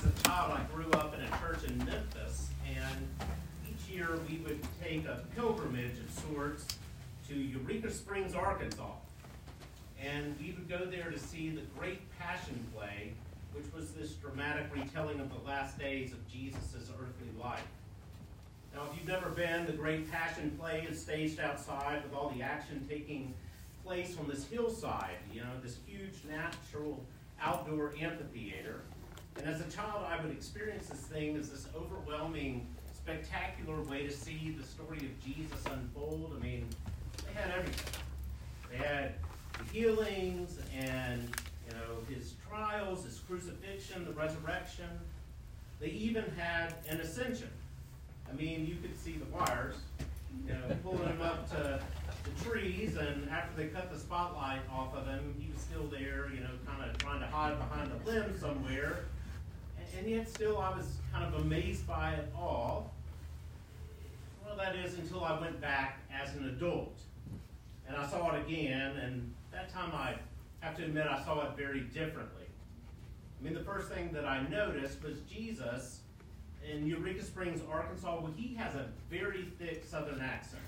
as a child, I grew up in a church in Memphis, and each year we would take a pilgrimage of sorts to Eureka Springs, Arkansas. And we would go there to see the Great Passion Play, which was this dramatic retelling of the last days of Jesus' earthly life. Now, if you've never been, the Great Passion Play is staged outside with all the action taking place on this hillside, this huge natural outdoor amphitheater. And as a child, I would experience this thing as this overwhelming, spectacular way to see the story of Jesus unfold. I mean, they had everything. They had the healings and, his trials, his crucifixion, the resurrection. They even had an ascension. I mean, you could see the wires, pulling him up to the trees, and after they cut the spotlight off of him, he was still there, kind of trying to hide behind a limb somewhere. And yet still I was kind of amazed by it all. Well, that is until I went back as an adult. And I saw it again, and that time I have to admit I saw it very differently. I mean, the first thing that I noticed was Jesus in Eureka Springs, Arkansas. Well, he has a very thick Southern accent.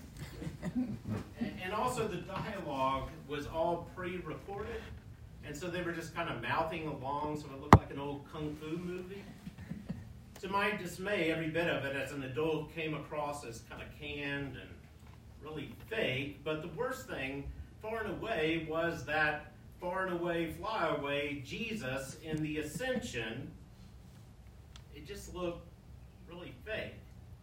And also the dialogue was all pre-recorded. And so they were just kind of mouthing along, so it looked like an old kung fu movie. To my dismay, every bit of it as an adult came across as kind of canned and really fake. But the worst thing, far and away, was that far and away, fly away Jesus in the Ascension. It just looked really fake.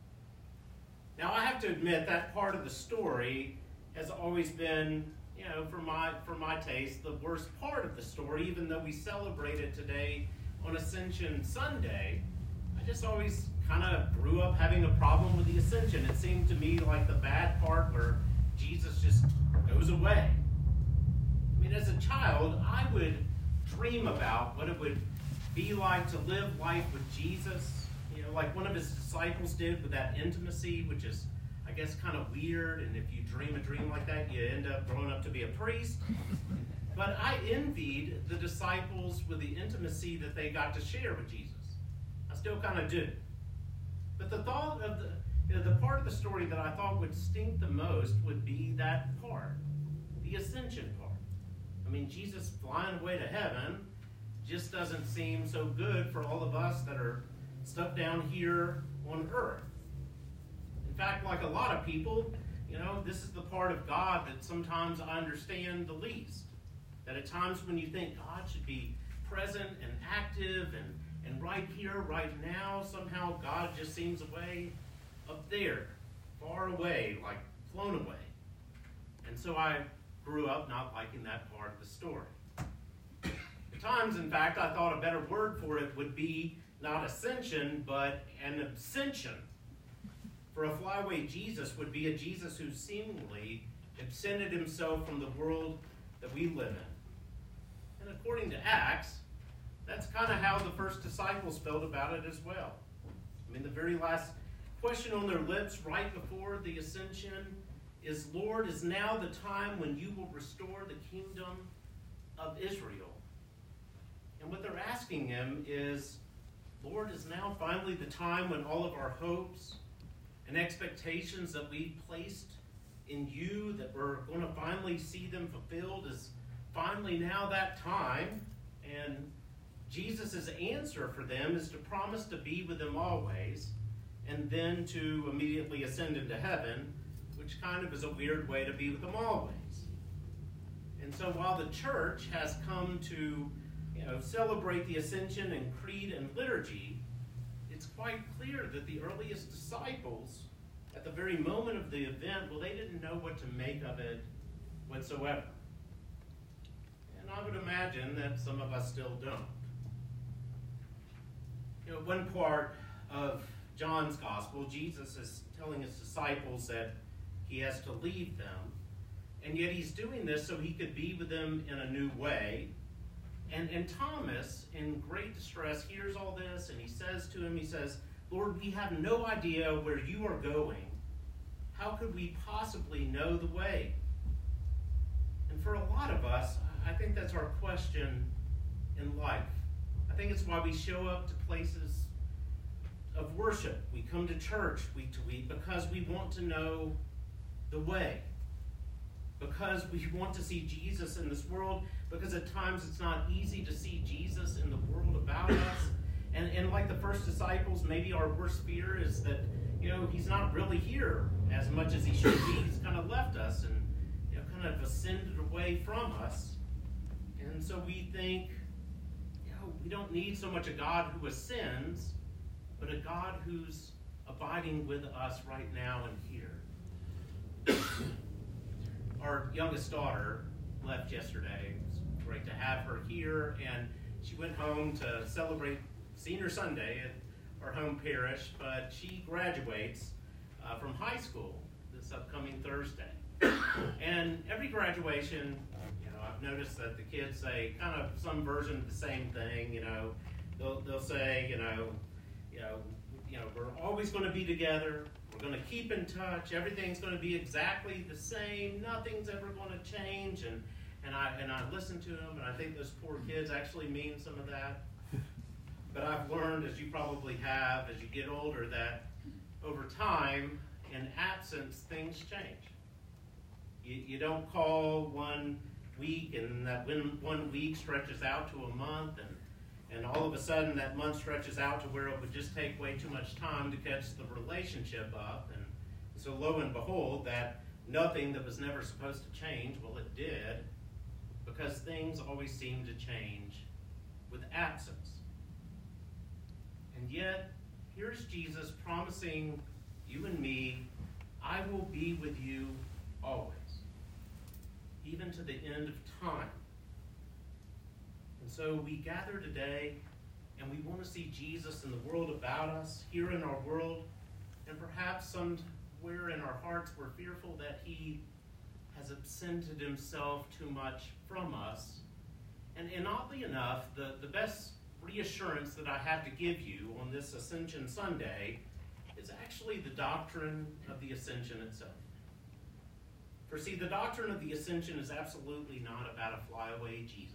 Now, I have to admit that part of the story has always been, for my taste, the worst part of the story. Even though we celebrate it today on Ascension Sunday, I just always kind of grew up having a problem with the Ascension. It seemed to me like the bad part where Jesus just goes away. I mean, as a child, I would dream about what it would be like to live life with Jesus, like one of his disciples did with that intimacy, which is, I guess, kind of weird. And if you dream a dream like that, you end up growing up to be a priest. But I envied the disciples with the intimacy that they got to share with Jesus. I still kind of do. But the thought of the part of the story that I thought would stink the most would be that part, the ascension part. I mean, Jesus flying away to heaven just doesn't seem so good for all of us that are stuck down here on earth. In fact, like a lot of people, this is the part of God that sometimes I understand the least. That at times when you think God should be present and active and right here, right now, somehow God just seems away up there, far away, like flown away. And so I grew up not liking that part of the story. At times, in fact, I thought a better word for it would be not ascension, but an absention. For a flyaway Jesus would be a Jesus who seemingly absented himself from the world that we live in. And according to Acts, that's kind of how the first disciples felt about it as well. I mean, the very last question on their lips right before the ascension is, Lord, is now the time when you will restore the kingdom of Israel? And what they're asking him is, Lord, is now finally the time when all of our hopes and expectations that we placed in you, that we're going to finally see them fulfilled, is finally now that time? And Jesus' answer for them is to promise to be with them always, and then to immediately ascend into heaven, which kind of is a weird way to be with them always. And so while the church has come to celebrate the ascension in creed and liturgy, it's quite clear that the earliest disciples, at the very moment of the event, well, they didn't know what to make of it whatsoever. And I would imagine that some of us still don't. One part of John's gospel, Jesus is telling his disciples that he has to leave them, and yet he's doing this so he could be with them in a new way. And Thomas, in great distress, hears all this, and he says to him, Lord, we have no idea where you are going. How could we possibly know the way? And for a lot of us, I think that's our question in life. I think it's why we show up to places of worship. We come to church week to week because we want to know the way. Because we want to see Jesus in this world. Because at times it's not easy to see Jesus in the world about us. And like the first disciples, maybe our worst fear is that, he's not really here as much as he should be. He's kind of left us and, kind of ascended away from us. And so we think, we don't need so much a God who ascends, but a God who's abiding with us right now and here. Our youngest daughter left yesterday. It was great to have her here, and she went home to celebrate Senior Sunday at our home parish, but she graduates from high school this upcoming Thursday. And every graduation, I've noticed that the kids say kind of some version of the same thing. They'll say, we're always going to be together. We're going to keep in touch. Everything's going to be exactly the same. Nothing's ever going to change. And I listen to them, and I think those poor kids actually mean some of that. But I've learned, as you probably have, as you get older, that over time, in absence, things change. You don't call 1 week, and that 1 week stretches out to a month, and all of a sudden that month stretches out to where it would just take way too much time to catch the relationship up. And so lo and behold, that nothing that was never supposed to change, well, it did, because things always seem to change with absence. And yet, here's Jesus promising you and me, I will be with you always, even to the end of time. And so we gather today, and we want to see Jesus in the world about us, here in our world, and perhaps somewhere in our hearts we're fearful that he has absented himself too much from us. And oddly enough, the best reassurance that I have to give you on this Ascension Sunday is actually the doctrine of the Ascension itself. For see, the doctrine of the Ascension is absolutely not about a flyaway Jesus,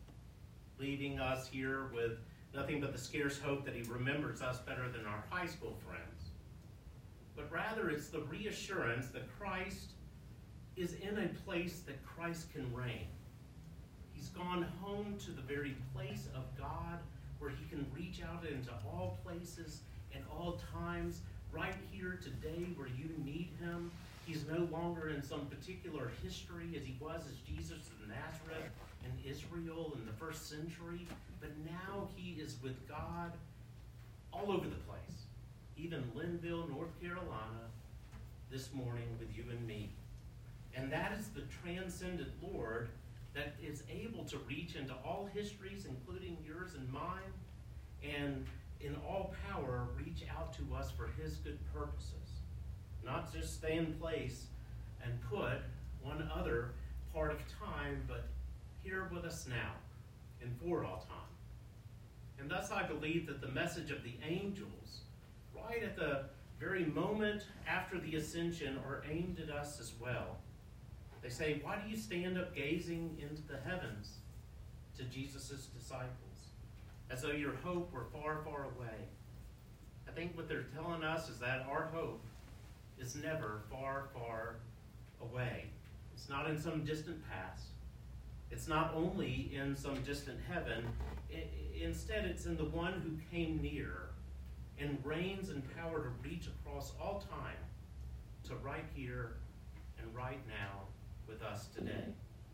leaving us here with nothing but the scarce hope that he remembers us better than our high school friends. But rather, it's the reassurance that Christ is in a place that Christ can reign. He's gone home to the very place of God where he can reach out into all places and all times, right here today where you need him. He's no longer in some particular history as he was as Jesus of Nazareth in Israel in the first century, but now he is with God all over the place, even Linville, North Carolina, this morning with you and me. And that is the transcendent Lord that is able to reach into all histories, including yours and mine, and in all power reach out to us for his good purposes. Not just stay in place and put one other part of time, but here with us now and for all time. And thus I believe that the message of the angels, right at the very moment after the ascension, are aimed at us as well. They say, why do you stand up gazing into the heavens, to Jesus' disciples, as though your hope were far, far away? I think what they're telling us is that our hope is never far, far away. It's not in some distant past. It's not only in some distant heaven. Instead, it's in the one who came near and reigns in power to reach across all time to right here and right now with us today.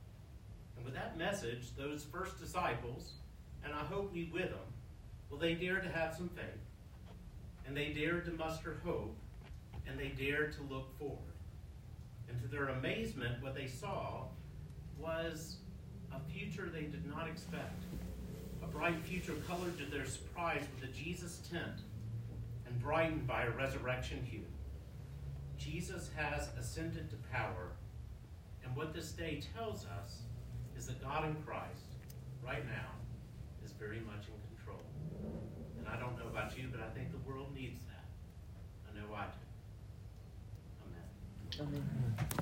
And with that message, those first disciples, and I hope we with them, well, they dared to have some faith, and they dared to muster hope, and they dared to look forward. And to their amazement, what they saw was a future they did not expect. A bright future colored to their surprise with a Jesus tent and brightened by a resurrection hue. Jesus has ascended to power, and what this day tells us is that God in Christ, right now, is very much in control. And I don't know about you, but I think the world needs that. I know I do. Amen. Amen.